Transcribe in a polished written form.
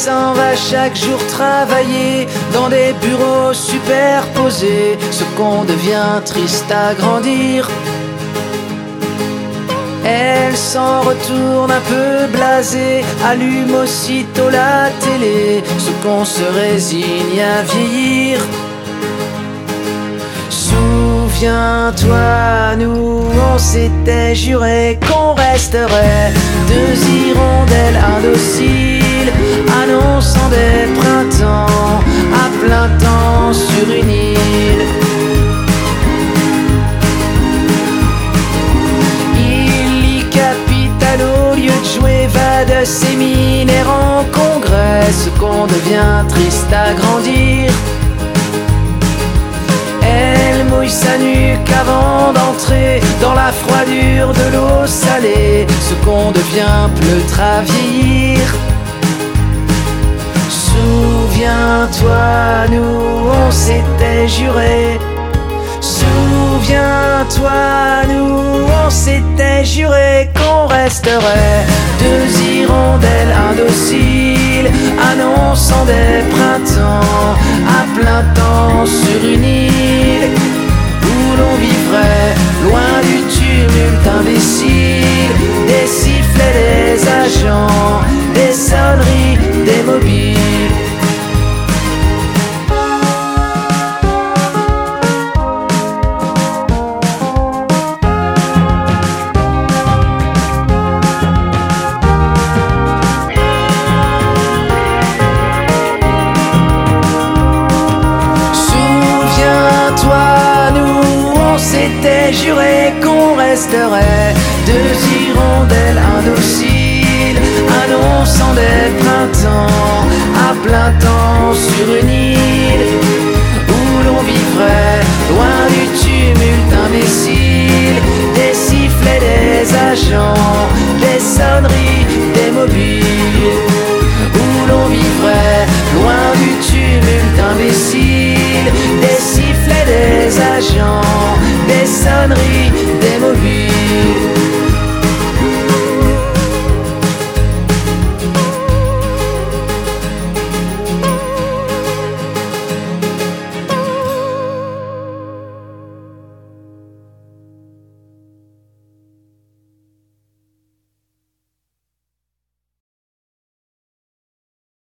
s'en va chaque jour travailler dans des bureaux superposés. Ce qu'on devient triste à grandir. Elle s'en retourne un peu blasée, allume aussitôt la télé. Ce qu'on se résigne à vieillir. Souviens-toi, nous on s'était juré qu'on resterait deux hirondelles indociles, annonçant des printemps à plein temps sur une île. Il lit Capital au lieu de jouer, va de séminaire en congrès. Ce qu'on devient triste à grandir. Elle mouille sa nuque avant d'entrer dans la froidure de l'eau salée. Ce qu'on devient pleutre à vieillir. Souviens-toi, nous on s'était juré. Souviens-toi, nous on s'était juré qu'on resterait deux hirondelles indociles, annonçant des printemps à plein temps sur une île où l'on vivrait loin du tumulte imbécile, des sifflets des agents, des sonneries des mobiles. Juré qu'on resterait deux hirondelles indociles, annonçant des printemps à plein temps sur une île où l'on vivrait loin du tumulte imbécile, des sifflets des agents, des sonneries des mobiles, où l'on vivrait loin du tumulte imbécile, des sifflets des agents, des sonneries